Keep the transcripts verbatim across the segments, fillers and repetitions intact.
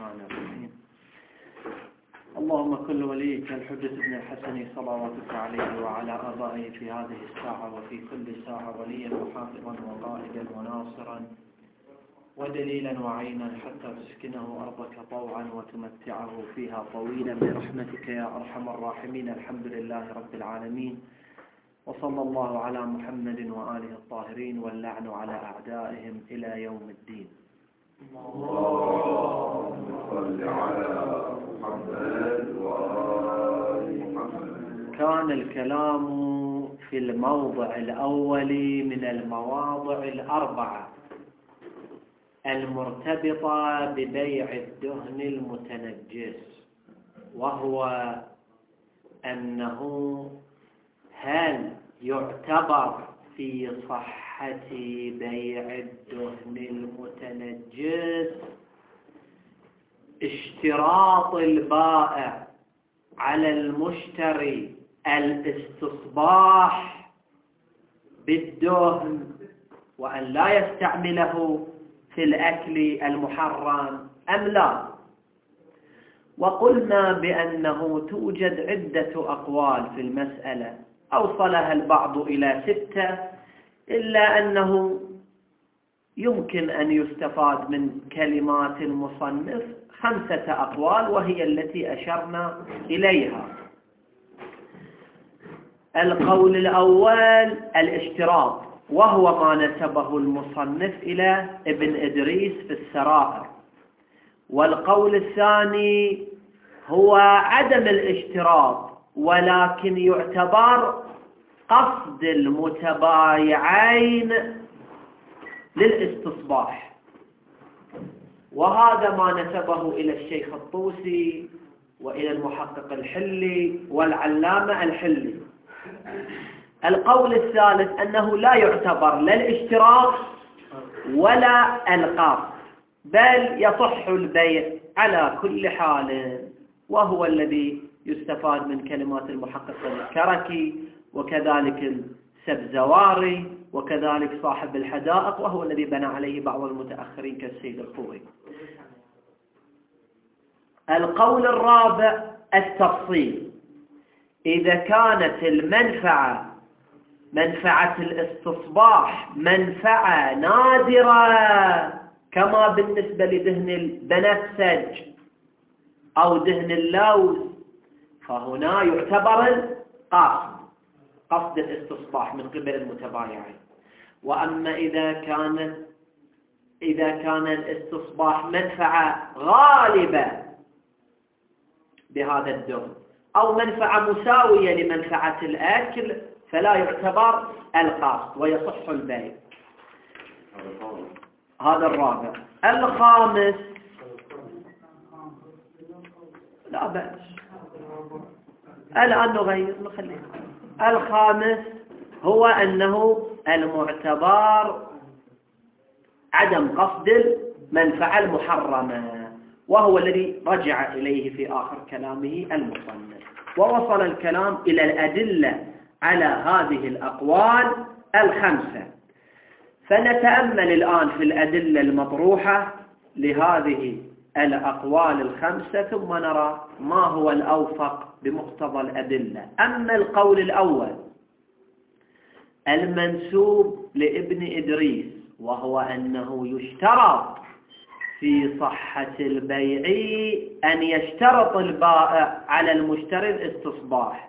الرحمن الرحيم. اللهم كل وليك الحجة بن الحسن صلواتك عليه وعلى آبائه في هذه الساعة وفي كل ساعة وليا وحافظا وقائدا وناصرا ودليلا وعينا حتى تسكنه أرضك طوعا وتمتعه فيها طويلا برحمتك يا أرحم الراحمين. الحمد لله رب العالمين، وصلى الله على محمد وآله الطاهرين، واللعن على أعدائهم إلى يوم الدين. اللهم صل على محمد وآل محمد. كان الكلام في الموضع الأول من المواضع الأربعة المرتبطة ببيع الدهن المتنجس، وهو أنه هل يعتبر في صحة بيع الدهن المتنجس اشتراط البائع على المشتري الاستصباح بالدهن وأن لا يستعمله في الأكل المحرم أم لا؟ وقلنا بأنه توجد عدة أقوال في المسألة، أوصلها البعض إلى ستة، إلا أنه يمكن أن يستفاد من كلمات المصنف خمسة أقوال، وهي التي أشرنا إليها. القول الأول الاشتراط، وهو ما نسبه المصنف إلى ابن إدريس في السرائر. والقول الثاني هو عدم الاشتراط، ولكن يعتبر قصد المتبايعين للاستصباح، وهذا ما نسبه إلى الشيخ الطوسي وإلى المحقق الحلي والعلامة الحلي. القول الثالث أنه لا يعتبر لا الاشتراط ولا القصد، بل يصح البيع على كل حال، وهو الذي يستفاد من كلمات المحقق الكركي وكذلك السبزواري وكذلك صاحب الحدائق، وهو الذي بنى عليه بعض المتأخرين كالسيد الخوي. القول الرابع التفصيل، إذا كانت المنفعة منفعة الاستصباح منفعة نادرة كما بالنسبة لدهن البنفسج أو دهن اللوز، فهنا يعتبر القصد قصد الاستصباح من قبل المتبايعين. وأما إذا كان إذا كان الاستصباح منفعة غالبة بهذا الدهن أو منفعة مساوية لمنفعة الأكل، فلا يعتبر القصد ويصح البيع. هذا الرابع. الخامس لا بأس، الآن نغير نخليه. الخامس هو أنه المعتبر عدم قصد المنفعة المحرمة، وهو الذي رجع إليه في آخر كلامه المصنف، ووصل الكلام إلى الأدلة على هذه الأقوال الخمسة. فنتأمل الآن في الأدلة المطروحة لهذه الأقوال الخمسة، ثم نرى ما هو الأوفق بمقتضى الأدلة. أما القول الأول المنسوب لابن إدريس، وهو أنه يشترط في صحة البيع أن يشترط البائع على المشتري الاستصباح،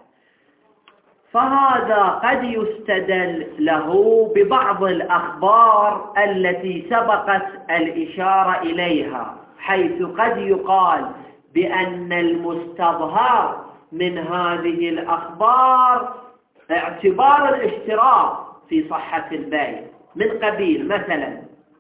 فهذا قد يستدل له ببعض الأخبار التي سبقت الإشارة إليها، حيث قد يقال بأن المستظهر من هذه الأخبار اعتبار الاشتراط في صحة البيع، من قبيل مثلا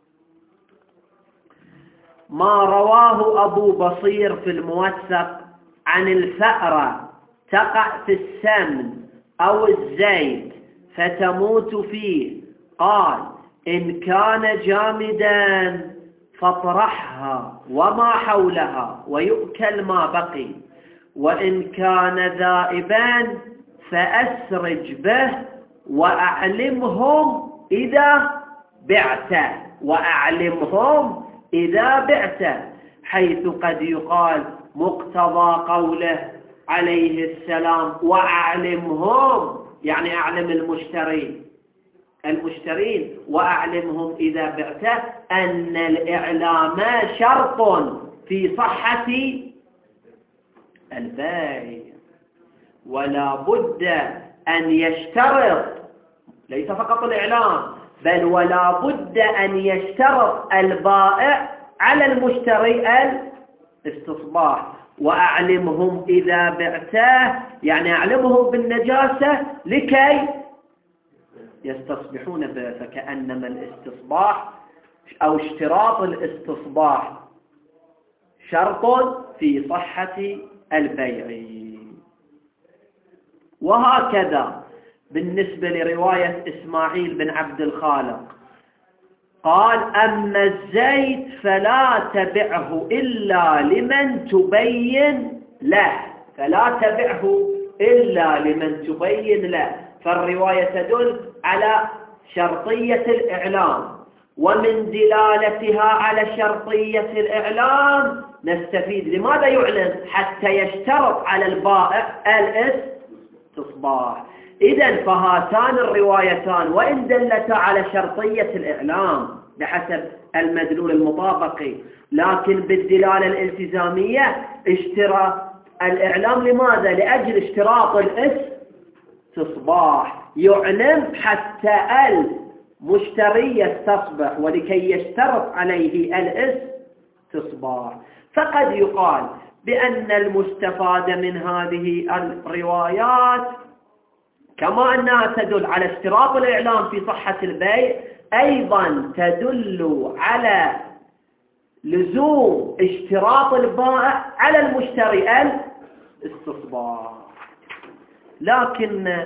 ما رواه أبو بصير في الموثق عن الفأرة تقع في السمن أو الزيت فتموت فيه، قال إن كان جامدا فاطرحها وما حولها ويؤكل ما بقي، وإن كان ذائبا فأسرج به وأعلمهم إذا بعت وأعلمهم إذا بعت حيث قد يقال مقتضى قوله عليه السلام وأعلمهم، يعني أعلم المشترين المشترين وأعلمهم إذا بعته أن الإعلام شرط في صحة البيع، ولا بد أن يشترط، ليس فقط الإعلام بل ولا بد أن يشترط البائع على المشتري الاستصباح. وأعلمهم إذا بعته يعني أعلمهم بالنجاسة لكي يستصبحون به، فكأنما الاستصباح أو اشتراط الاستصباح شرط في صحة البيع. وهكذا بالنسبة لرواية إسماعيل بن عبد الخالق قال أما الزيت فلا تبعه إلا لمن تبين له، فلا تبعه إلا لمن تبين له. فالرواية تدل على شرطية الإعلام، ومن دلالتها على شرطية الإعلام نستفيد لماذا يعلن؟ حتى يشترط على البائع الاستصباح. إذن فهاتان الروايتان وإن دلتا على شرطية الإعلام بحسب المدلول المطابقي، لكن بالدلالة الالتزامية اشتراط الإعلام لماذا؟ لأجل اشتراط الاستصباح، يعلم حتى المشتري يستصبح ولكي يشترط عليه الاستصباح. فقد يقال بأن المستفاد من هذه الروايات كما أنها تدل على اشتراط الإعلام في صحة البيع، أيضا تدل على لزوم اشتراط البائع على المشتري الاستصباح. لكن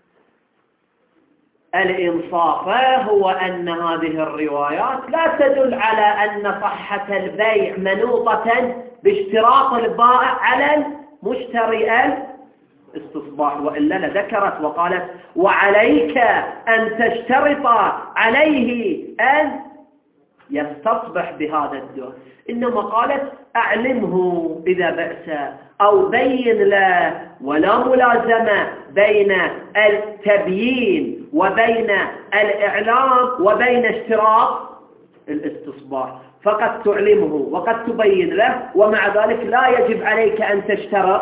الإنصاف هو أن هذه الروايات لا تدل على أن صحة البيع منوطة باشتراط البائع على المشتري الاستصباح، وإلا لذكرت وقالت وعليك أن تشترط عليه أن يستصبح بهذا الدور، إنما قالت أعلمه إذا بأس أو بين له، ولا ملازمة بين التبيين وبين الإعلام وبين اشتراط الاستصباح، فقد تعلمه وقد تبين له، ومع ذلك لا يجب عليك أن تشترط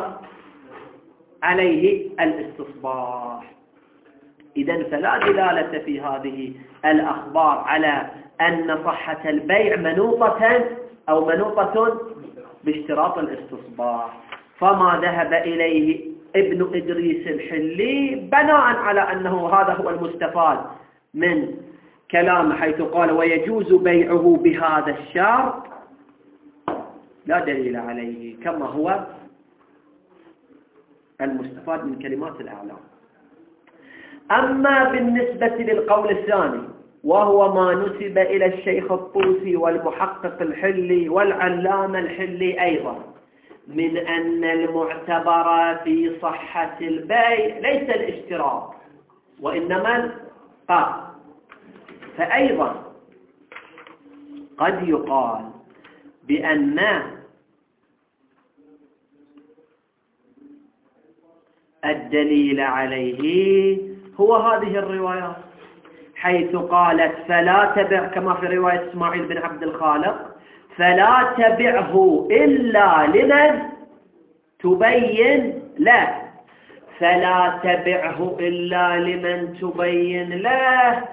عليه الاستصباح. إذن فلا دلالة في هذه الأخبار على أن صحة البيع منوطة أو منوطة باشتراط الاستصباح. فما ذهب إليه ابن إدريس الحلي بناء على أنه هذا هو المستفاد من كلامه حيث قال ويجوز بيعه بهذا الشرط، لا دليل عليه كما هو المستفاد من كلمات الأعلام. أما بالنسبة للقول الثاني وهو ما نسب إلى الشيخ الطوسي والمحقق الحلي والعلامة الحلي أيضا من أن المعتبر في صحة البيع ليس الاشتراط وإنما القصد، فأيضا قد يقال بأن الدليل عليه هو هذه الروايات، حيث قالت فلا تبع كما في رواية إسماعيل بن عبد الخالق فلا تبعه إلا لمن تبين له، فلا تبعه إلا لمن تبين له.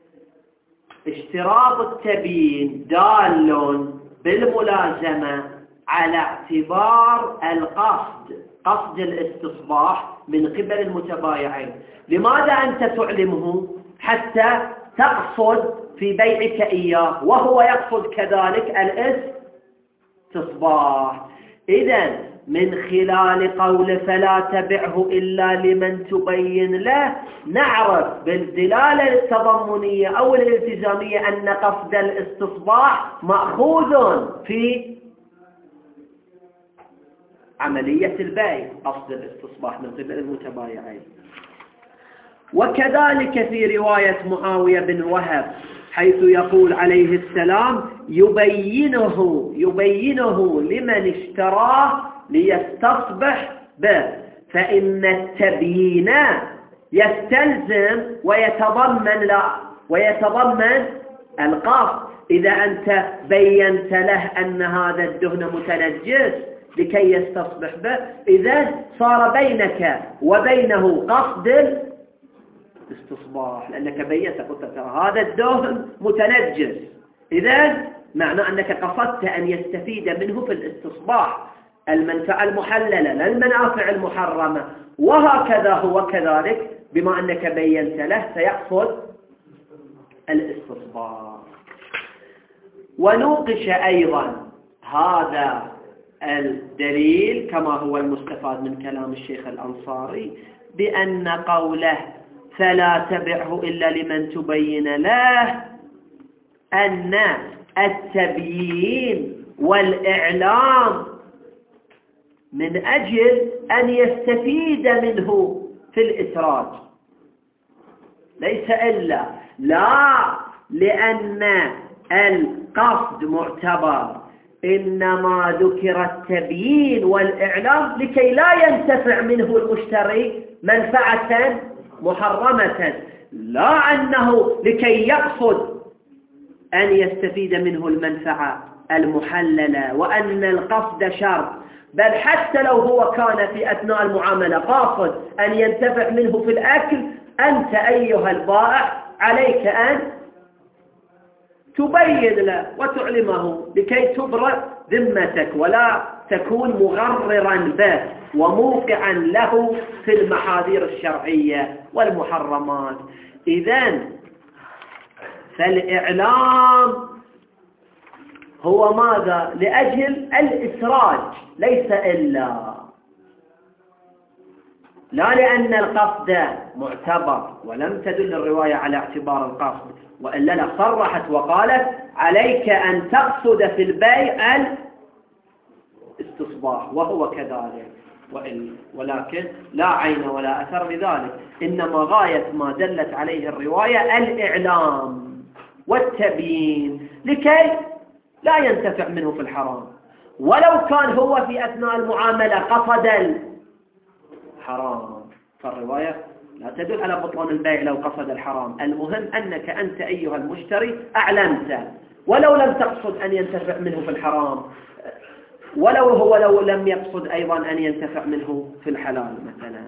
اشتراط التبيين دال بالملازمة على اعتبار القصد، قصد الاستصباح من قبل المتبايعين. لماذا أنت تعلمه؟ حتى تقصد في بيعك إياه وهو يقصد كذلك الاستصباح. إذن من خلال قول فلا تبعه إلا لمن تبين له نعرف بالدلالة التضمنية أو الالتزامية أن قصد الاستصباح مأخوذ في عملية البيع، قصد الاستصباح من قبل المتبايعين. وكذلك في رواية معاوية بن وهب حيث يقول عليه السلام يبينه يبينه لمن اشتراه ليستصبح به، فإن التبيين يستلزم ويتضمن لا ويتضمن القصد. إذا أنت بينت له أن هذا الدهن متنجس لكي يستصبح به، إذا صار بينك وبينه قصد الاستصباح، لأنك بينت قلت ترى هذا الدهن متنجس، إذا معنى أنك قصدت أن يستفيد منه في الاستصباح، المنفعة المحللة لا المنافع المحرمة. وهكذا هو كذلك بما أنك بينت له سيقصد الاستصباح. ونوقش أيضا هذا الدليل كما هو المستفاد من كلام الشيخ الأنصاري بأن قوله فلا تبعه إلا لمن تبين له أن التبيين والإعلام من أجل أن يستفيد منه في الإسراج، ليس إلا لا لأن القصد معتبر، إنما ذكر التبيين والإعلام لكي لا ينتفع منه المشتري منفعة محرمة، لا أنه لكي يقصد أن يستفيد منه المنفعة المحللة، وأن القصد شرط. بل حتى لو هو كان في أثناء المعاملة قاصد أن ينتفع منه في الأكل، أنت أيها البائع عليك أن تبين له وتعلمه لكي تبرئ ذمتك ولا تكون مغررا به وموقعا له في المحاذير الشرعية والمحرمات. إذن فالإعلام هو ماذا؟ لأجل الإسراج، ليس إلا لا لأن القصد معتبر، ولم تدل الرواية على اعتبار القصد، وإلا لصرحت وقالت عليك أن تقصد في البيع الاستصباح، وهو كذلك، ولكن لا عين ولا أثر لذلك، إنما غاية ما دلت عليه الرواية الإعلام والتبيين لكي لا ينتفع منه في الحرام. ولو كان هو في أثناء المعاملة قصد الحرام فالرواية لا تدل على بطلان البيع لو قصد الحرام، المهم أنك أنت أيها المشتري أعلمت، ولو لم تقصد أن ينتفع منه في الحرام، ولو هو لو لم يقصد أيضا أن ينتفع منه في الحلال مثلا.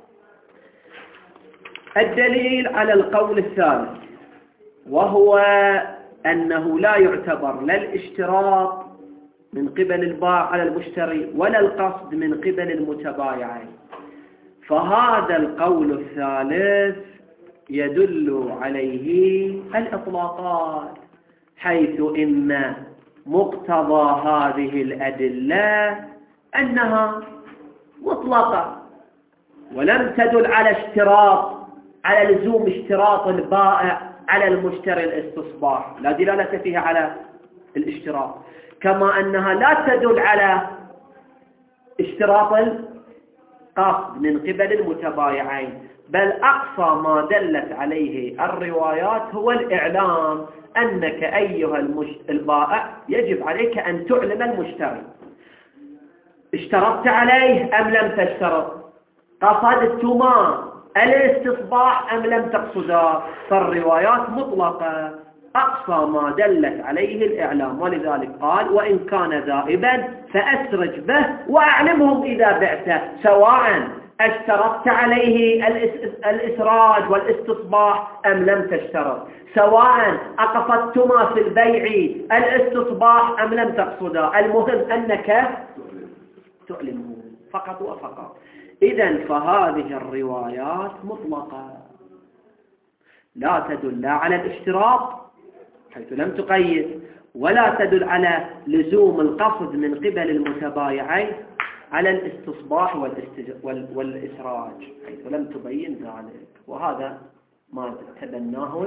الدليل على القول الثالث وهو أنه لا يعتبر لا الاشتراط من قبل البائع على المشتري ولا القصد من قبل المتبايعين. فهذا القول الثالث يدل عليه الإطلاقات، حيث إن مقتضى هذه الأدلة أنها مطلقة ولم تدل على اشتراط على لزوم اشتراط البائع على المشتري الاستصباح، لا دلالة فيها على الاشتراط، كما أنها لا تدل على اشتراط القصد من قبل المتبايعين، بل أقصى ما دلت عليه الروايات هو الإعلام أنك أيها البائع يجب عليك أن تعلم المشتري اشترطت عليه أم لم تشترط، قصدتما الاستصباح أم لم تقصدا، فالروايات مطلقة، أقصى ما دلت عليه الإعلام. ولذلك قال وإن كان ذائبا فأسرج به وأعلمهم إذا بعته، سواء اشترطت عليه الإسراج والاستصباح أم لم تشترط، سواء أقصدتما في البيع الاستصباح أم لم تقصدا، المهم أنك تعلمه فقط وفقط. إذن فهذه الروايات مطلقة لا تدل لا على الاشتراط حيث لم تقيد، ولا تدل على لزوم القصد من قبل المتبايعين على الاستصباح والإسراج حيث لم تبين ذلك. وهذا ما تبناه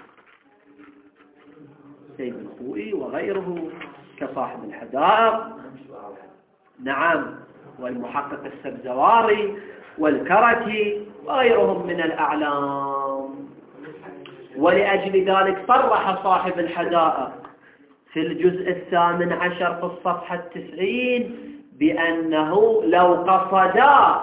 سيد الخوئي وغيره كصاحب الحدائق، نعم، والمحقق السبزواري والكركي وغيرهم من الأعلام. ولأجل ذلك صرح صاحب الحدائق في الجزء الثامن عشر في الصفحة التسعين بأنه لو قصدا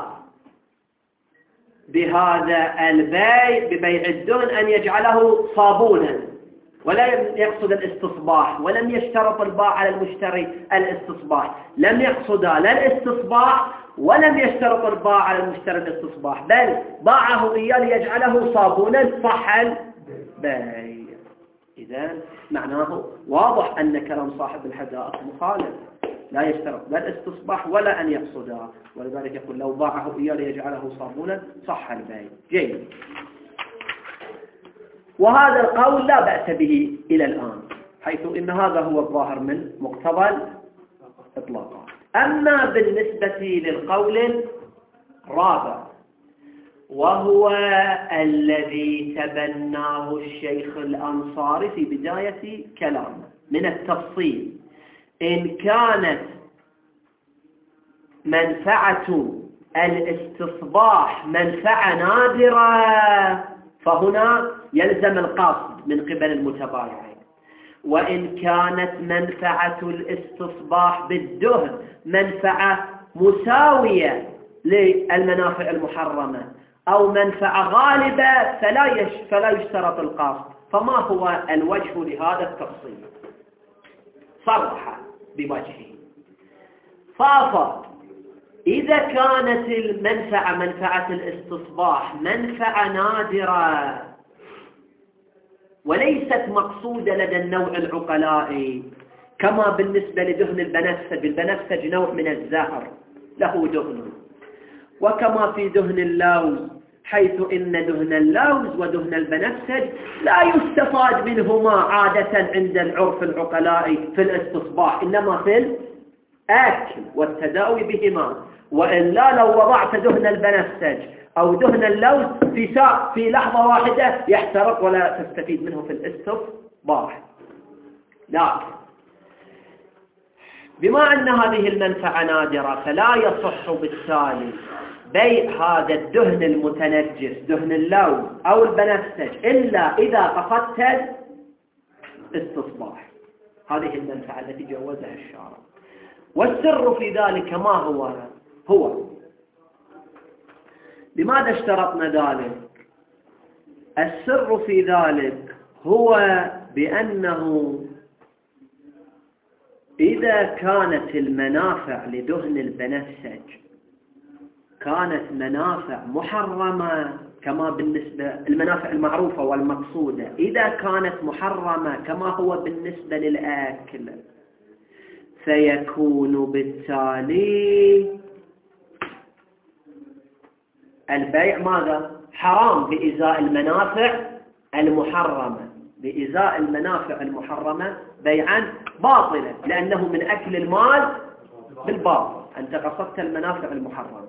بهذا البيع ببيع الدهن أن يجعله صابونا ولا يقصد الاستصباح، ولم يشترط البائع على المشتري الاستصباح، لم يقصد لا الاستصباح ولم يشترط البائع على المشتري الاستصباح، بل باعه إياه ليجعله صابونا صح البيع. إذا معناه واضح أن كلام صاحب الحدائق مخالف، لا يشترط لا الاستصباح ولا أن يقصدها، ولذلك يقول لو باعه إياه ليجعله صابونا صح البيع. جيد. وهذا القول لا بأس به إلى الآن، حيث إن هذا هو الظاهر من مقتضى الإطلاقات. أما بالنسبة للقول الرابع وهو الذي تبناه الشيخ الأنصاري في بداية كلامه من التفصيل، إن كانت منفعة الاستصباح منفعة نادرة فهنا يلزم القصد من قبل المتبايعين، وإن كانت منفعة الاستصباح بالدهن منفعة مساوية للمنافع المحرمة أو منفعة غالبة فلا يش فلا يشترط القصد. فما هو الوجه لهذا التفصيل؟ صرح بوجهه فافض إذا كانت المنفعة منفعة الاستصباح منفعة نادرة وليست مقصودة لدى النوع العقلائي، كما بالنسبة لدهن البنفسج، البنفسج نوع من الزهر له دهن، وكما في دهن اللوز، حيث إن دهن اللوز ودهن البنفسج لا يستفاد منهما عادة عند العرف العقلائي في الاستصباح، إنما في الأكل والتداوي بهما. وإلا لو وضعت دهن البنفسج أو دهن اللوز في ساعة في لحظة واحدة يحترق ولا تستفيد منه في الاستصباح. لكن بما أن هذه المنفعة نادرة فلا يصح بالتالي بيع هذا الدهن المتنجس دهن اللوز أو البنفسج إلا إذا قصدت الاستصباح، هذه المنفعة التي جوزها الشارع. والسر في ذلك ما هو؟ هو لماذا اشترطنا ذلك؟ السر في ذلك هو بأنه إذا كانت المنافع لدهن البنفسج كانت منافع محرمة كما بالنسبة المنافع المعروفة والمقصودة، إذا كانت محرمة كما هو بالنسبة للأكل فيكون بالتالي البيع ماذا؟ حرام بإزاء المنافع المحرمة، بإزاء المنافع المحرمة بيعا باطلا، لأنه من أكل المال بالباطل، أنت قصدت المنافع المحرمة.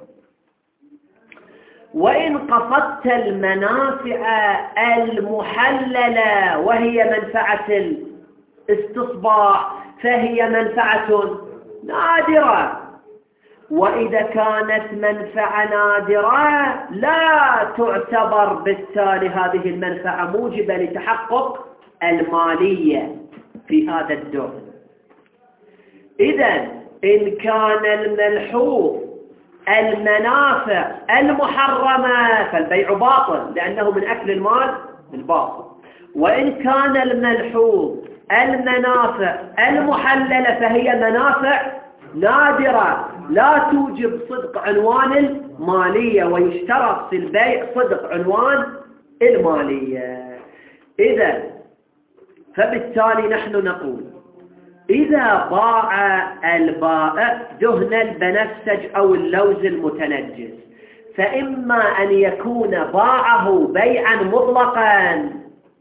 وإن قصدت المنافع المحللة وهي منفعة الاستصباح فهي منفعة نادرة، وإذا كانت منفعة نادرة لا تعتبر بالتالي هذه المنفعة موجبة لتحقق المالية في هذا الدهن. إذن إن كان الملحوظ المنافع المحرمة فالبيع باطل لأنه من أكل المال بالباطل، وإن كان الملحوظ المنافع المحللة فهي منافع نادرة لا توجب صدق عنوان المالية، ويشترط في البيع صدق عنوان المالية. إذا فبالتالي نحن نقول إذا باع البائع دهن البنفسج أو اللوز المتنجس فإما أن يكون باعه بيعا مطلقا،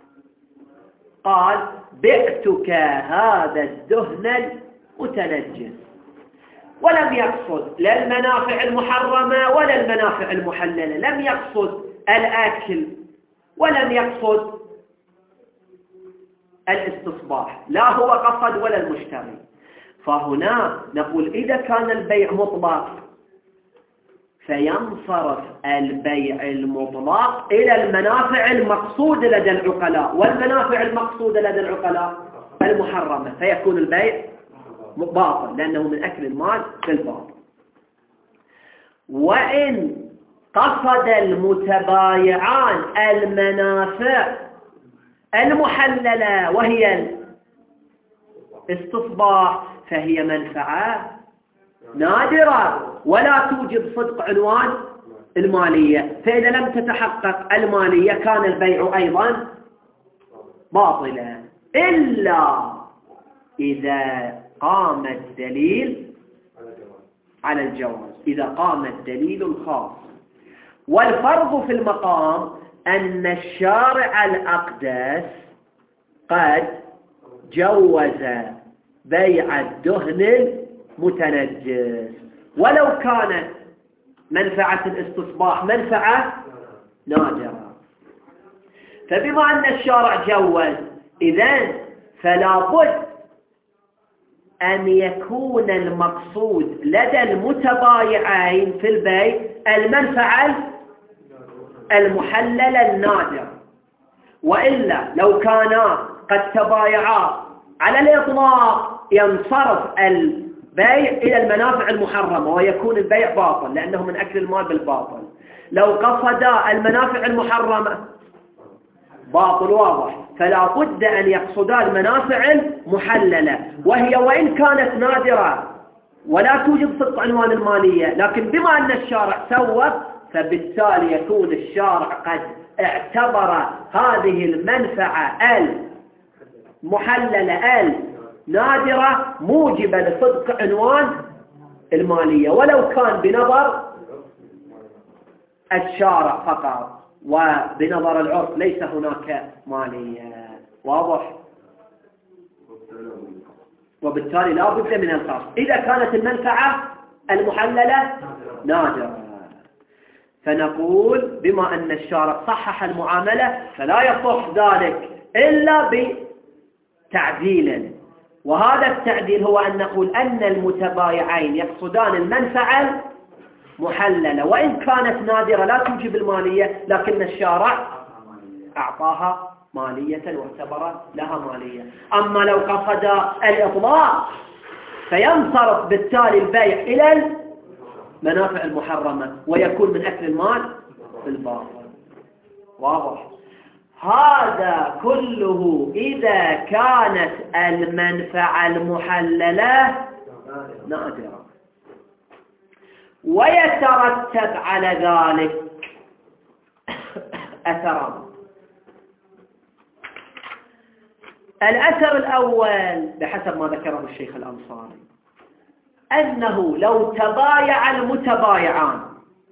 قال بعتك هذا الدهن المتنجس، ولم يقصد لا المنافع المحرمة ولا المنافع المحللة، لم يقصد الأكل ولم يقصد الاستصباح، لا هو قصد ولا المشتري. فهنا نقول إذا كان البيع مطلق فينصرف البيع المطلق إلى المنافع المقصودة لدى العقلاء، والمنافع المقصودة لدى العقلاء المحرمة، فيكون البيع باطل لأنه من أكل المال بالباطل. وإن قصد المتبايعان المنافع المحللة وهي الاستصباح فهي منفعة نادرة ولا توجب صدق عنوان المالية، فإذا لم تتحقق المالية كان البيع أيضا باطلا، إلا إذا قام الدليل على الجواز، إذا قام الدليل الخاص. والفرض في المقام أن الشارع الأقدس قد جوز بيع الدهن المتنجس ولو كانت منفعة الاستصباح منفعة نادرة. فبما أن الشارع جوز إذن فلا بد أن يكون المقصود لدى المتبايعين في البيع المنفعة المحللة النادرة، وإلا لو كانا قد تبايعا على الإطلاق ينصرف البيع إلى المنافع المحرمة ويكون البيع باطل لأنه من أكل المال بالباطل. لو قصدا المنافع المحرمة باطل واضح، فلا بد أن يقصدا المنافع المحللة، وهي وإن كانت نادرة ولا توجب صدق عنوان المالية، لكن بما أن الشارع سوى فبالتالي يكون الشارع قد اعتبر هذه المنفعة المحللة النادرة موجبة لصدق عنوان المالية، ولو كان بنظر الشارع فقط وبنظر العرف ليس هناك مالية. واضح؟ وبالتالي لا بد من القصد إذا كانت المنفعة المحللة نادرة. فنقول بما أن الشارع صحح المعاملة فلا يصح ذلك إلا بتعديل، وهذا التعديل هو أن نقول أن المتبايعين يقصدان المنفعة محللة وإن كانت نادرة لا توجب المالية، لكن الشارع أعطاها مالية واعتبر لها مالية. أما لو قصد الإطلاق فينصرف بالتالي البيع إلى المنافع المحرمة ويكون من أكل المال بالباطل. واضح؟ هذا كله إذا كانت المنفعة المحللة نادرة. ويترتب على ذلك أثران. الأثر الأول بحسب ما ذكره الشيخ الأنصاري أنه لو تبايع المتبايعان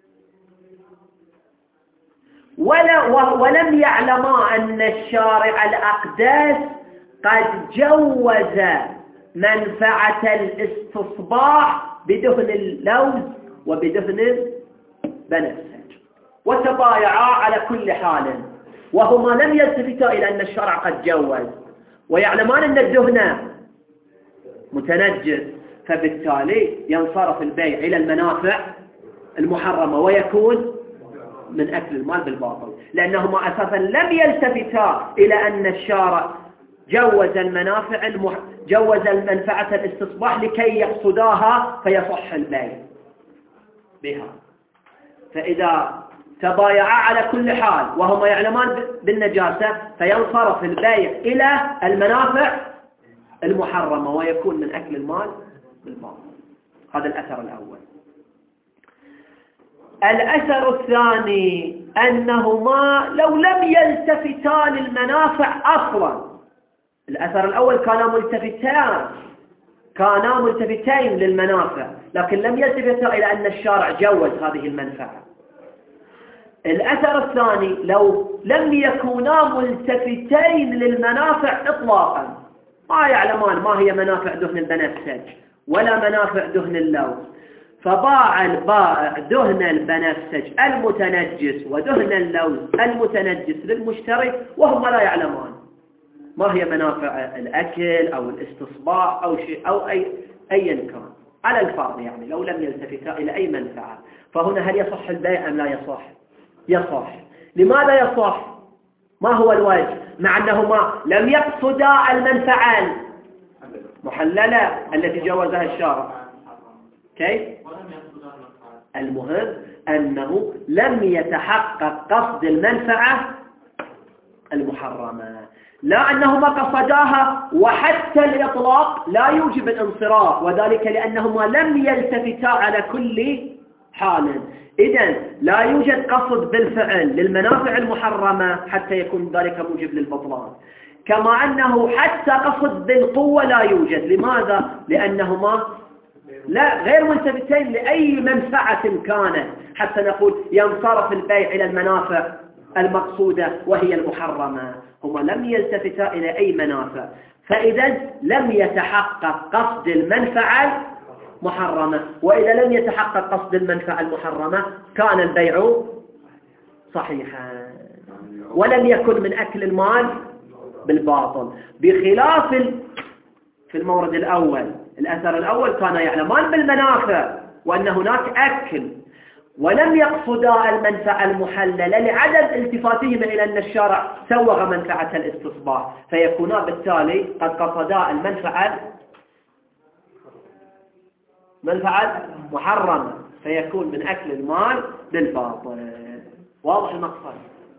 ولم يعلما أن الشارع الأقدس قد جوز منفعة الاستصباح بدهن اللوز وبدهن البنفسج وتبايعا على كل حال، وهما لم يلتفتا إلى أن الشرع قد جوز ويعلمان أن الدهن متنجس، فبالتالي ينصرف البيع إلى المنافع المحرمة ويكون من أكل المال بالباطل، لأنهما أساسا لم يلتفتا إلى أن الشارع جوز المنافع المح... جوز المنفعة الاستصباح لكي يقصداها فيصح البيع بها. فإذا تبايعا على كل حال وهما يعلمان بالنجاسة فينصرف البيع إلى المنافع المحرمة ويكون من أكل المال بالباطل. هذا الأثر الأول. الأثر الثاني أنهما لو لم يلتفتا للمنافع أصلا، الأثر الأول كانا ملتفتان كانا ملتفتين للمنافع لكن لم يلتفتا إلى أن الشارع جوز هذه المنفعة. الأثر الثاني لو لم يكونا ملتفتين للمنافع إطلاقا، ما يعلمان ما هي منافع دهن البنفسج ولا منافع دهن اللوز، فباع البائع دهن البنفسج المتنجس ودهن اللوز المتنجس للمشتري وهم لا يعلمان ما هي منافع الأكل أو الاستصباح أو شيء أو أي أيا كان. على الفرض يعني لو لم يلتفتا إلى أي منفعة، فهنا هل يصح البيع أم لا يصح؟ يصح. لماذا يصح؟ ما هو الوجه؟ مع أنهما لم يقصدا المنفعة المحللة التي جوزها الشارع. كيف؟ المهم أنه لم يتحقق قصد المنفعة المحرمة، لا أنهما قصداها، وحتى الإطلاق لا يوجب الانصراف، وذلك لأنهما لم يلتفتا على كل حال. إذن لا يوجد قصد بالفعل للمنافع المحرمة حتى يكون ذلك موجب للبطلان، كما أنه حتى قصد بالقوة لا يوجد. لماذا؟ لأنهما لا غير ملتفتين لأي منفعة كانت حتى نقول ينصرف البيع إلى المنافع المقصودة وهي المحرمة. هما لم يلتفتا إلى أي منافع، فإذا لم يتحقق قصد المنفعة محرمة، وإذا لم يتحقق قصد المنفعة المحرمة كان البيع صحيحا ولم يكن من أكل المال بالباطل، بخلاف في المورد الأول. الأثر الأول كان يعلمان بالمنافع وأن هناك أكل، ولم يقصدا المنفعة المحللة لعدم التفاتهم إلى أن الشارع سوغ منفعة الاستصباح، فيكونا بالتالي قد قصدا المنفعة منفعة محرمة، فيكون من أكل المال بالباطل. واضح المقصد؟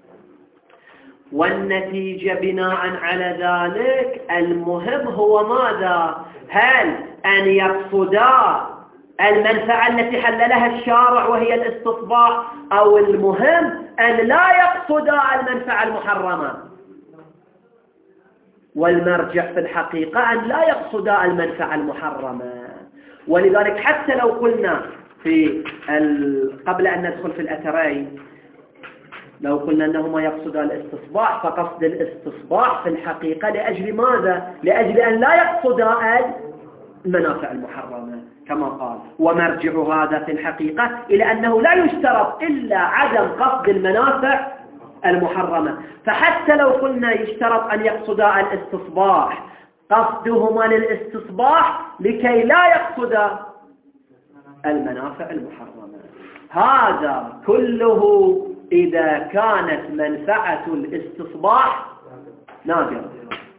والنتيجة بناء على ذلك المهم هو ماذا؟ هل أن يقصدا المنفعة التي حللها الشارع وهي الاستصباح، أو المهم أن لا يقصدا المنفعة المحرمة؟ والمرجع في الحقيقة أن لا يقصدا المنفعة المحرمة. ولذلك حتى لو قلنا في قبل أن ندخل في الأثرين، لو قلنا أنهما يقصدا الاستصباح، فقصد الاستصباح في الحقيقة لأجل ماذا؟ لأجل أن لا يقصدا المنافع المحرمة كما قال. ومرجع هذا في الحقيقة إلى أنه لا يشترط إلا عدم قصد المنافع المحرمة. فحتى لو قلنا يشترط أن يقصدا الاستصباح، قصدهما للاستصباح لكي لا يقصدا المنافع المحرمة. هذا كله إذا كانت منفعة الاستصباح نادرة.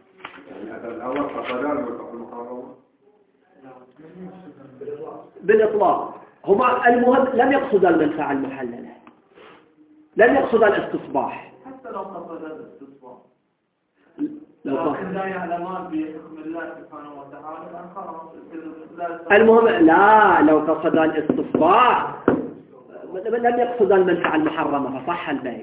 بالإطلاق هما المهم لم يقصد المنفعة المحللة، لم يقصد الاستصباح. حتى لو قصد الاستصباح لكن لا يعلمان بحكم الله سبحانه وتعالى خلاص. المهم لا، لو قصد الاستصباح لم يقصد المنفعة المحرمة فصح البيع،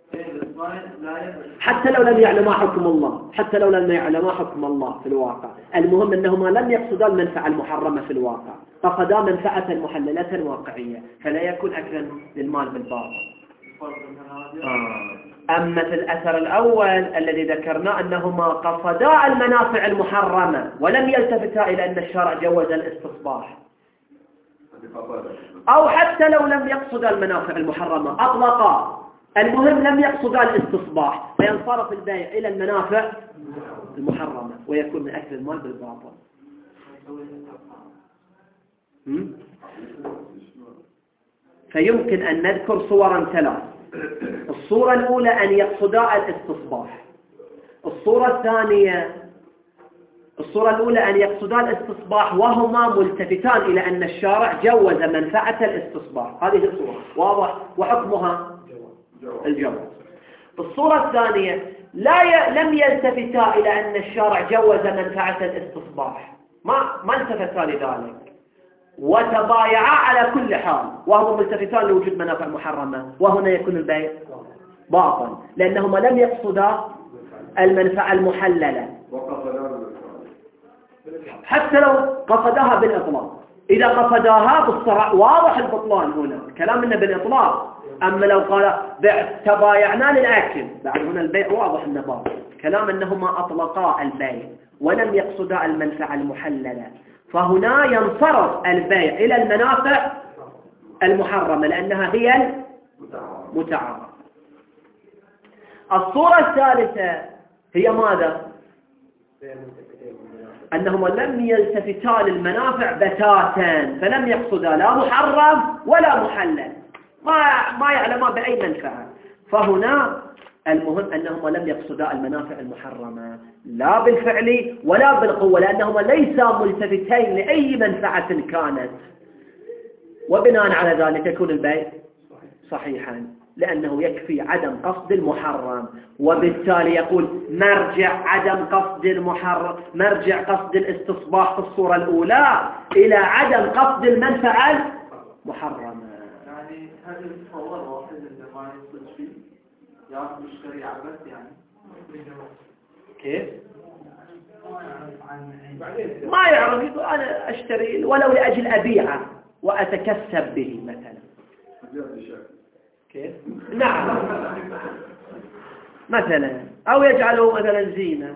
حتى لو لم يعلما حكم الله، حتى لو لم يعلما حكم الله في الواقع. المهم أنهما لم يقصدا المنفعة المحرمة في الواقع، قصدا منفعة محللة واقعية، فلا يكون أكلا للمال بالباطل. آه. أما في الأثر الأول الذي ذكرنا أنهما قصدا المنافع المحرمة ولم يلتفتا إلى أن الشرع جوز الاستصباح، أو حتى لو لم يقصدا المنافع المحرمة أطلقا، المهم لم يقصدا الاستصباح، فينصرف البيع إلى المنافع المحرمة ويكون من أكل المال بالباطل. فيمكن أن نذكر صورا ثلاث. الصورة الأولى أن يقصدا الاستصباح. الصورة الثانية الصورة الأولى أن يقصدا الاستصباح وهما ملتفتان إلى أن الشارع جوز منفعة الاستصباح. هذه الصورة واضح وحكمها الجواز. الصورة الثانية لا ي... لم يلتفتا إلى أن الشارع جوز منفعة الاستصباح، ما ما التفتا لذلك، وتبايعا على كل حال وهما ملتفتان لوجود منافع محرمة، وهنا يكون البيع باطل لأنهما لم يقصدا المنفعة المحللة حتى لو قصدها بالإطلاق. إذا قصدها بالصراع واضح البطلان هنا، كلامنا بالإطلاق. أما لو قال تبايعنا للأكل، بعد هنا البيع واضح أنه باطل. كلام أنهما أطلقا البيع ولم يقصدا المنفعة المحللة، فهنا ينصرف البيع إلى المنافع المحرمة لأنها هي المتعارف. الصورة الثالثة هي ماذا؟ أنهما لم يلتفتا للمنافع بتاتا، فلم يقصدا لا محرم ولا محلل، ما ما يعلما بأي منفعة. فهنا المهم أنهما لم يقصدا المنافع المحرمة لا بالفعل ولا بالقوة، لأنهما ليسا ملتفتين لأي منفعة كانت، وبناء على ذلك يكون البيع صحيحا، لأنه يكفي عدم قصد المحرم. وبالتالي يقول مرجع عدم قصد المحرم، مرجع قصد الاستصباح في الصورة الأولى إلى عدم قصد المنفعة المحرمة. يعني هذا التصور الواحد اللي ما يصدق فيه يأخذ مشتري عبث يعني كيف؟ ما يعرف، يقول أنا أشتري ولو لأجل أبيعه وأتكسب به مثلا. كيف؟ نعم مثلا، أو يجعله مثلا زينة.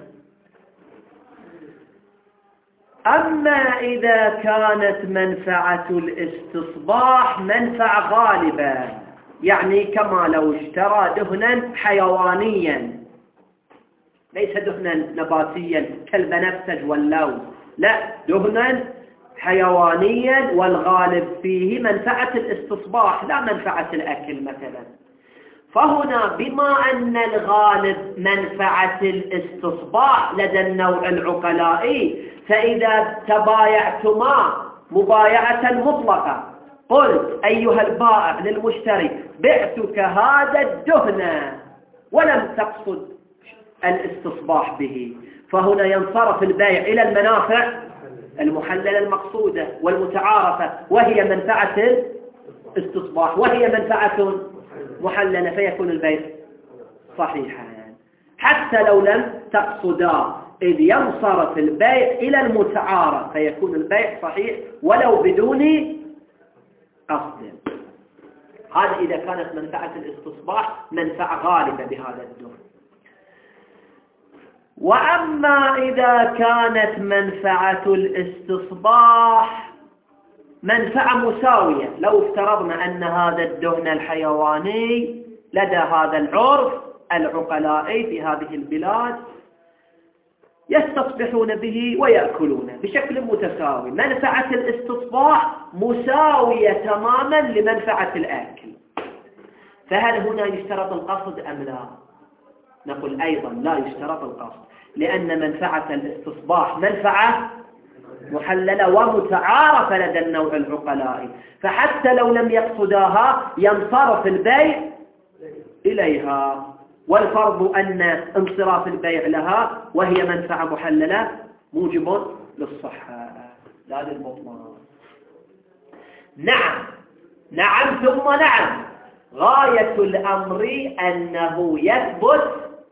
أما إذا كانت منفعة الاستصباح منفعة غالبة، يعني كما لو اشترى دهنا حيوانيا ليس دهنا نباتيا كالبنفسج واللوز، لا، دهنا حيوانيا والغالب فيه منفعة الاستصباح لا منفعة الأكل مثلا. فهنا بما أن الغالب منفعة الاستصباح لدى النوع العقلائي، فإذا تبايعتما مبايعة مطلقة قلت أيها البائع للمشتري بعتك هذا الدهن ولم تقصد الاستصباح به، فهنا ينصرف البيع إلى المنافع المحللة المقصودة والمتعارفة، وهي منفعة الاستصباح وهي منفعة محللة، فيكون البيع صحيحا حتى لو لم تقصدا، إذ ينصرف البيع إلى المتعارف فيكون البيع صحيح ولو بدون قصد. هذا إذا كانت منفعة الاستصباح منفعة غالبة بهذا الدهن. وأما إذا كانت منفعة الاستصباح منفعة مساوية، لو افترضنا أن هذا الدهن الحيواني لدى هذا العرف العقلائي في هذه البلاد يستصبحون به ويأكلونه بشكل متساوي، منفعة الاستصباح مساوية تماما لمنفعة الأكل، فهل هنا يشترط القصد أم لا؟ نقول أيضا لا يشترط القصد، لأن منفعة الاستصباح منفعة محللة ومتعارفة لدى النوع العقلائي، فحتى لو لم يقصداها ينصرف البيع إليها، والفرض أن انصراف البيع لها وهي منفعة محللة موجب للصحة لا للبطلان. نعم نعم ثم نعم، غاية الأمر أنه يثبت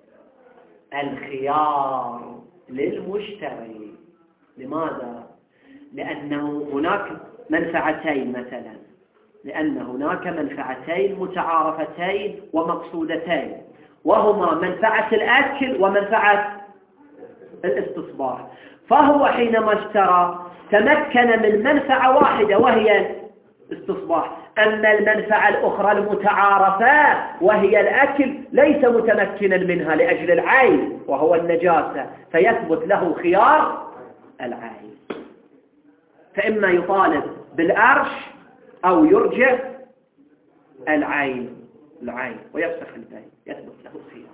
الخيار للمشتري. لماذا؟ لأنه هناك منفعتين مثلا، لأن هناك منفعتين متعارفتين ومقصودتين، وهما منفعة الأكل ومنفعة الاستصباح. فهو حينما اشترى تمكن من منفعة واحدة وهي الاستصباح، أما المنفعة الأخرى المتعارفة وهي الأكل ليس متمكنا منها لأجل العين وهو النجاسة، فيثبت له خيار العين، فإما يطالب بالأرش أو يرجع العين العين ويفسخ البيع، يثبت له خيار.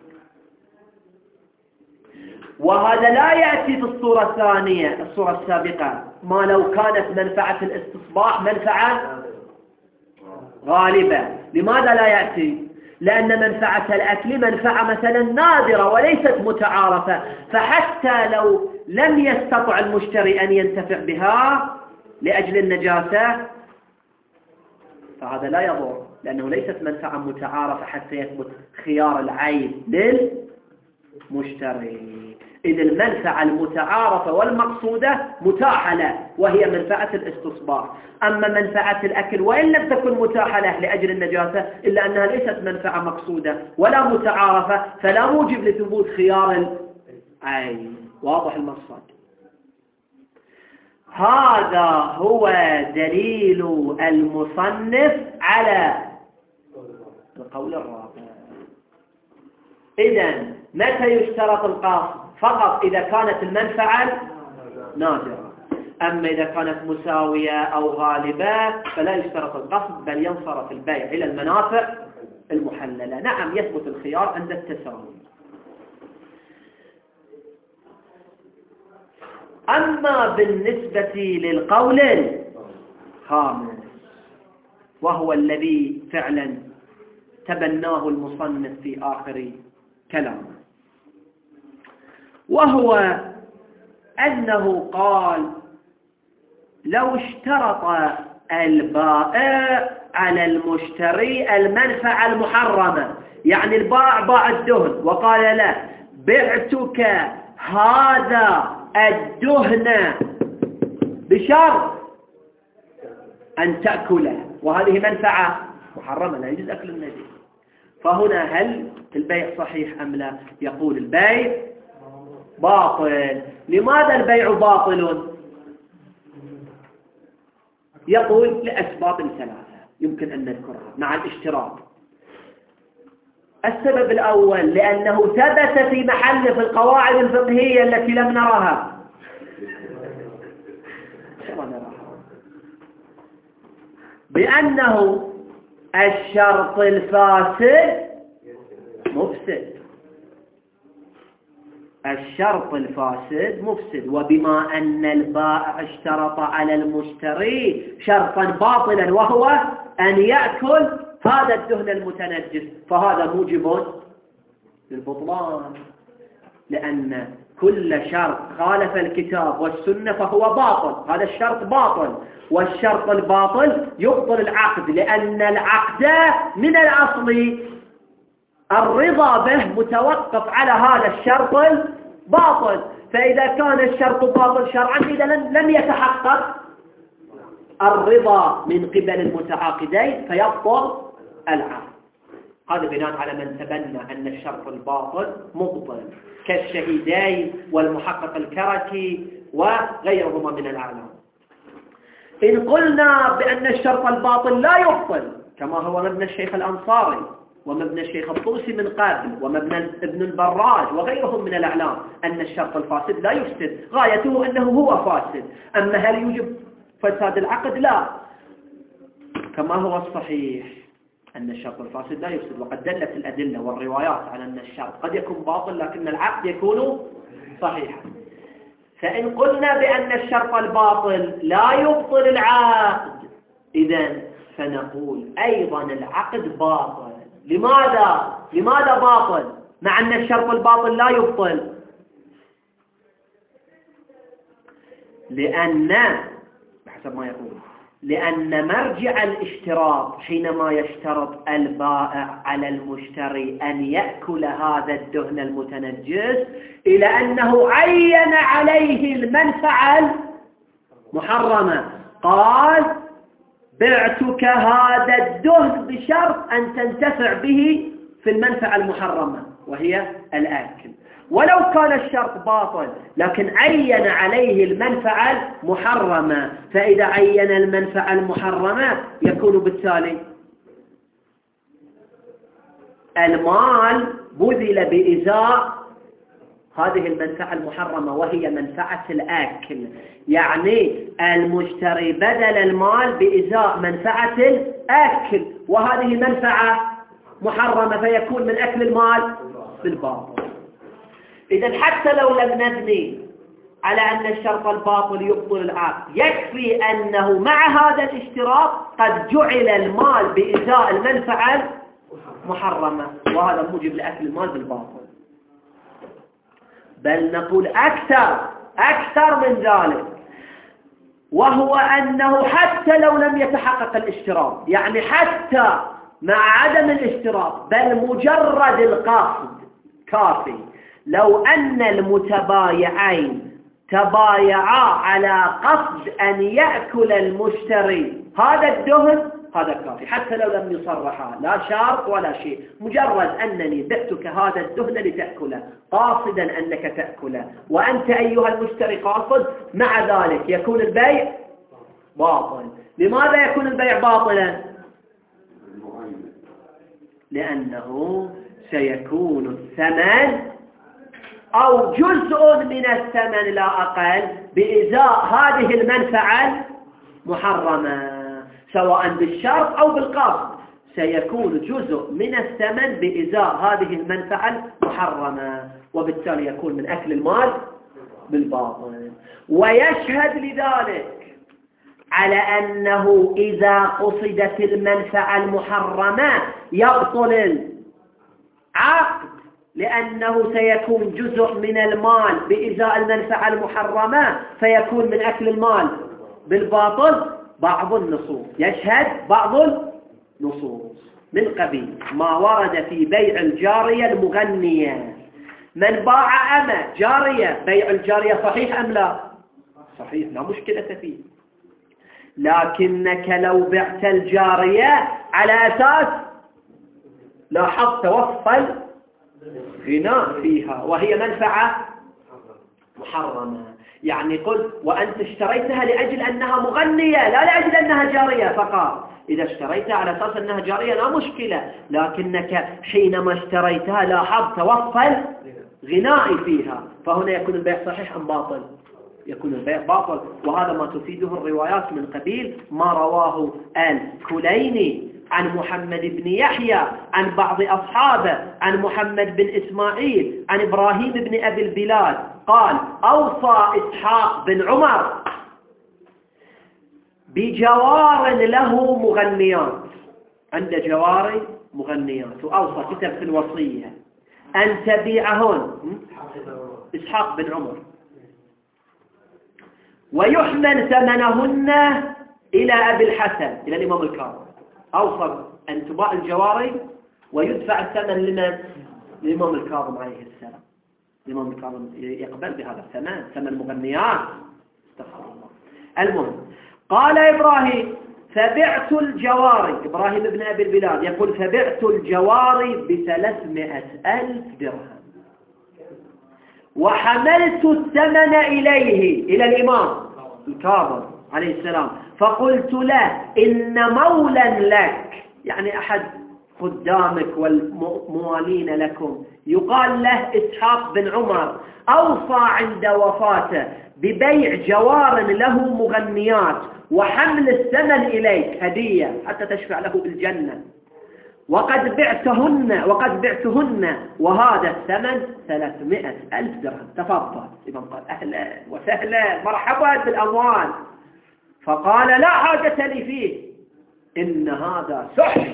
وهذا لا يأتي في الصورة الثانية الصورة السابقة، ما لو كانت منفعة الاستصباح منفعة غالبة. لماذا لا يأتي؟ لأن منفعة الأكل منفعة مثلا نادرة وليست متعارفة، فحتى لو لم يستطع المشتري أن ينتفع بها لأجل النجاسة فهذا لا يضر، لأنه ليست منفعة متعارفة حتى يثبت خيار العين للمشتري. إذ المنفعة المتعارفة والمقصودة متاحة له وهي منفعة الاستصباح. أما منفعة الأكل وإن لم تكن متاحة له لأجل النجاسة إلا أنها ليست منفعة مقصودة ولا متعارفة، فلا موجب لثبوت خيار العين. واضح المقصد؟ هذا هو دليل المصنف على القول الرابع. إذن متى يشترط القصد؟ فقط إذا كانت المنفعة نادرة. أما إذا كانت مساوية أو غالبة فلا يشترط القصد، بل ينصرف البيع إلى المنافع المحللة. نعم يثبت الخيار عند التساوي. أما بالنسبة للقول الخامس، وهو الذي فعلا تبناه المصنف في آخر كلامه، وهو أنه قال لو اشترط البائع على المشتري المنفعة المحرمة، يعني البائع باع الدهن وقال له بعتك هذا الدهن بشرط أن تأكله، وهذه منفعة محرمة لا يجوز أكل النجس. فهنا هل البيع صحيح أم لا؟ يقول البيع باطل. لماذا البيع باطل؟ يقول لأسباب ثلاثة يمكن أن نذكرها مع الاشتراط. السبب الأول لأنه ثبت في محل في القواعد الفقهية التي لم نراها. بأنه الشرط الفاسد مفسد. الشرط الفاسد مفسد، وبما أن البائع اشترط على المشتري شرطا باطلا وهو أن يأكل هذا الدهن المتنجس، فهذا موجب للبطلان، لأن كل شرط خالف الكتاب والسنة فهو باطل. هذا الشرط باطل، والشرط الباطل يبطل العقد، لأن العقد من الأصل الرضا به متوقف على هذا الشرط الباطل. فإذا كان الشرط باطل شرعا إذا لم يتحقق الرضا من قبل المتعاقدين فيبطل العقد. هذا بناء على من تبنى أن الشرط الباطل مبطل، كالشهيدين والمحقق الكركي وغيرهما من الأعلام. إن قلنا بأن الشرط الباطل لا يبطل، كما هو مبنى الشيخ الأنصاري ومبنى الشيخ الطوسي من قبل ومبنى ابن البراج وغيرهم من الأعلام، أن الشرط الفاسد لا يفسد، غايته أنه هو فاسد. أما هل يوجب فساد العقد؟ لا، كما هو الصحيح أن الشرط الفاسد لا يفسد، وقد دلت الأدلة والروايات على أن الشرط قد يكون باطل لكن العقد يكون صحيحا. فإن قلنا بأن الشرط الباطل لا يبطل العقد، إذن فنقول أيضا العقد باطل. لماذا؟ لماذا باطل مع أن الشرط الباطل لا يبطل؟ لأن بحسب ما يقول لأن مرجع الاشتراط حينما يشترط البائع على المشتري أن يأكل هذا الدهن المتنجس إلى أنه عين عليه المنفعة المحرمة. قال بعتك هذا الدهن بشرط أن تنتفع به في المنفعة المحرمة وهي الأكل. ولو كان الشرط باطل لكن عين عليه المنفعة المحرمة، فإذا عين المنفعة المحرمة يكون بالتالي المال بذل بإزاء هذه المنفعة المحرمة وهي منفعة الأكل. يعني المشتري بدل المال بإزاء منفعة الأكل، وهذه منفعة محرمة، فيكون من أكل المال بالباطل. إذن حتى لو لم نبني على أن الشرط الباطل يبطل العقد، يكفي أنه مع هذا الاشتراط قد جعل المال بإزاء المنفعة المحرمة، وهذا موجب لأكل المال بالباطل. بل نقول أكثر أكثر من ذلك، وهو أنه حتى لو لم يتحقق الاشتراط، يعني حتى مع عدم الاشتراط بل مجرد القصد كافي. لو أن المتبايعين تبايعا على قصد أن يأكل المشتري هذا الدهن هذا كافي، حتى لو لم يصرحا لا شرط ولا شيء، مجرد أنني بعتك هذا الدهن لتأكله قاصدا أنك تأكله وأنت أيها المشتري قاصد، مع ذلك يكون البيع باطل. لماذا يكون البيع باطلا؟ لأنه سيكون الثمن أو جزء من الثمن لا أقل بإزاء هذه المنفعة المحرمة سواء بالشرط أو بالقصد، سيكون جزء من الثمن بإزاء هذه المنفعة المحرمة، وبالتالي يكون من أكل المال بالباطل. ويشهد لذلك على أنه إذا قصدت المنفعة المحرمة يبطل العقد، لأنه سيكون جزء من المال بإزاء المنفعة المحرمة فيكون من أكل المال بالباطل. بعض النصوص يشهد بعض النصوص من قبيل ما ورد في بيع الجارية المغنية. من باع أمة جارية، بيع الجارية صحيح أم لا؟ صحيح، لا مشكلة فيه. لكنك لو بعت الجارية على أساس لاحظت وصف الغناء فيها وهي منفعة محرمة، يعني قل وأنت اشتريتها لأجل أنها مغنية لا لأجل أنها جارية فقط. إذا اشتريتها على أساس أنها جارية لا مشكلة، لكنك حينما اشتريتها لاحظت وصف الغناء فيها، فهنا يكون البيع صحيح أم باطل؟ يكون البيع باطل. وهذا ما تفيده الروايات من قبيل ما رواه الكليني عن محمد بن يحيى عن بعض أصحابه عن محمد بن إسماعيل عن إبراهيم بن أبي البلاد قال أوصى إسحاق بن عمر بجوار له مغنيات، عند جوار مغنيات، وأوصى كتب في الوصية أن تبيعهن إسحاق بن عمر ويحمل ثمنهن إلى أبي الحسن إلى الإمام الكاظم. أوصى أن تباع الجواري ويدفع الثمن لمن؟ للإمام الكاظم عليه السلام. الإمام الكاظم يقبل بهذا الثمن، ثمن مغنيات. استغفر الله. المهم قال إبراهيم فبعت الجواري، إبراهيم بن أبي البلاد يقول فبعت الجواري بثلاثمائة ألف درهم وحملت الثمن إليه إلى الإمام الكاظم عليه السلام، فقلت له إن مولا لك، يعني أحد خدامك والموالين لكم يقال له إسحاق بن عمر، أوصى عند وفاته ببيع جوار له مغنيات وحمل الثمن إليك هدية حتى تشفع له بالجنة، وقد بعتهن وقد بعتهن وهذا الثمن ثلاثمائة ألف درهم. تفضل. الإمام قال أهلا وسهلا مرحبا بالأموال. فقال لا حاجة لي فيه، إن هذا سحر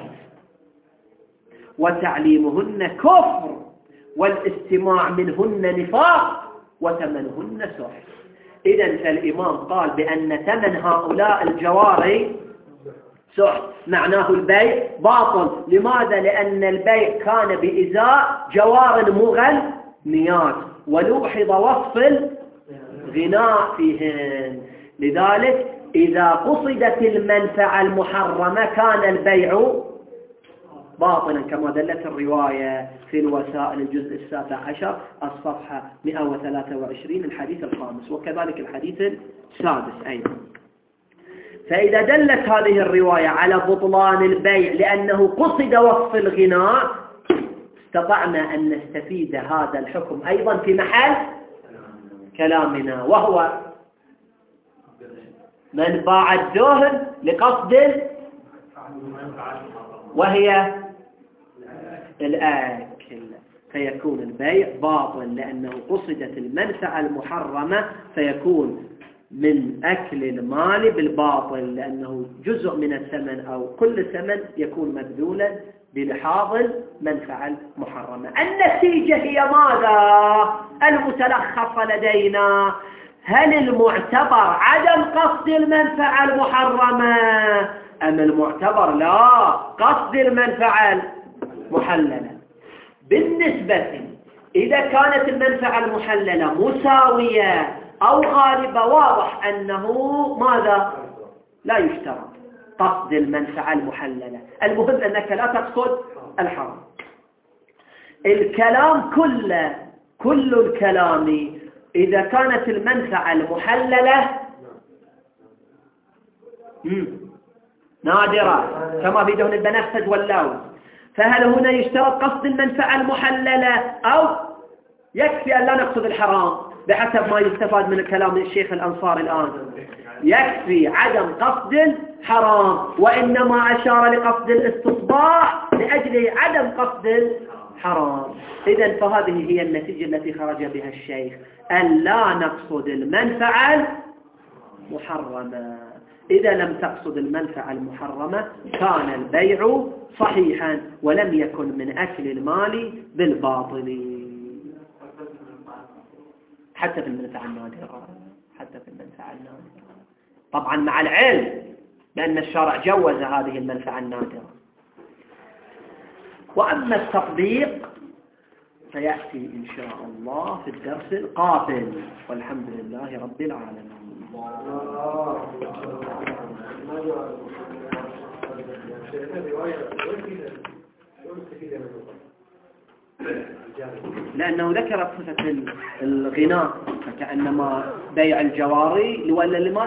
وتعليمهن كفر والاستماع منهن نفاق وثمنهن سحر. إذن فالإمام قال بأن ثمن هؤلاء الجواري سحر، معناه البيع باطل. لماذا؟ لأن البيع كان بإزاء جوار مغنيات ولوحظ وصف الغناء فيهن. لذلك إذا قصدت المنفعة المحرمة كان البيع باطلا كما دلت الرواية في الوسائل الجزء السابع عشر الصفحة مئة وثلاثة وعشرين الحديث الخامس، وكذلك الحديث السادس أيضا. فإذا دلت هذه الرواية على بطلان البيع لأنه قصد وصف الغناء، استطعنا أن نستفيد هذا الحكم أيضا في محل كلامنا، وهو من باع الدهن لقصد وهي الآكل، فيكون البيع باطل لأنه قصدت المنفعة المحرمة، فيكون من أكل المال بالباطل لأنه جزء من الثمن أو كل ثمن يكون مبذولا بلحاظ المنفعة المحرمة. النتيجة هي ماذا؟ المتلخص لدينا: هل المعتبر عدم قصد المنفعة المحرمة أم المعتبر لا قصد المنفعة المحللة؟ بالنسبة إذا كانت المنفعة المحللة مساوية أو غالبة، واضح أنه ماذا؟ لا يشترط قصد المنفعة المحللة، المهم أنك لا تقصد الحرام. الكلام كله كل الكلام إذا كانت المنفعة المحللة نادرة كما في دهن البنفسج واللوز، فهل هنا يشترط قصد المنفعة المحللة أو يكفي أن لا نقصد الحرام بحسب ما يستفاد من كلام الشيخ الأنصاري الآن. يكفي عدم قصد الحرام، وإنما أشار لقصد الاستصباح لأجل عدم قصد الحرام. إذن فهذه هي النتيجة التي خرج بها الشيخ، أن لا نقصد المنفعة المحرمة. إذا لم تقصد المنفعة المحرمة كان البيع صحيحا ولم يكن من أكل المال بالباطل. حتى في المنفعة النادرة، حتى في المنفعة النادرة طبعا مع العلم بأن الشرع جوز هذه المنفعة النادرة. وأما التطبيق سيأتي إن شاء الله في الدرس القابل، والحمد لله رب العالمين. لأنه ذكر صفة الغناء فكأنما بيع الجواري ولا لما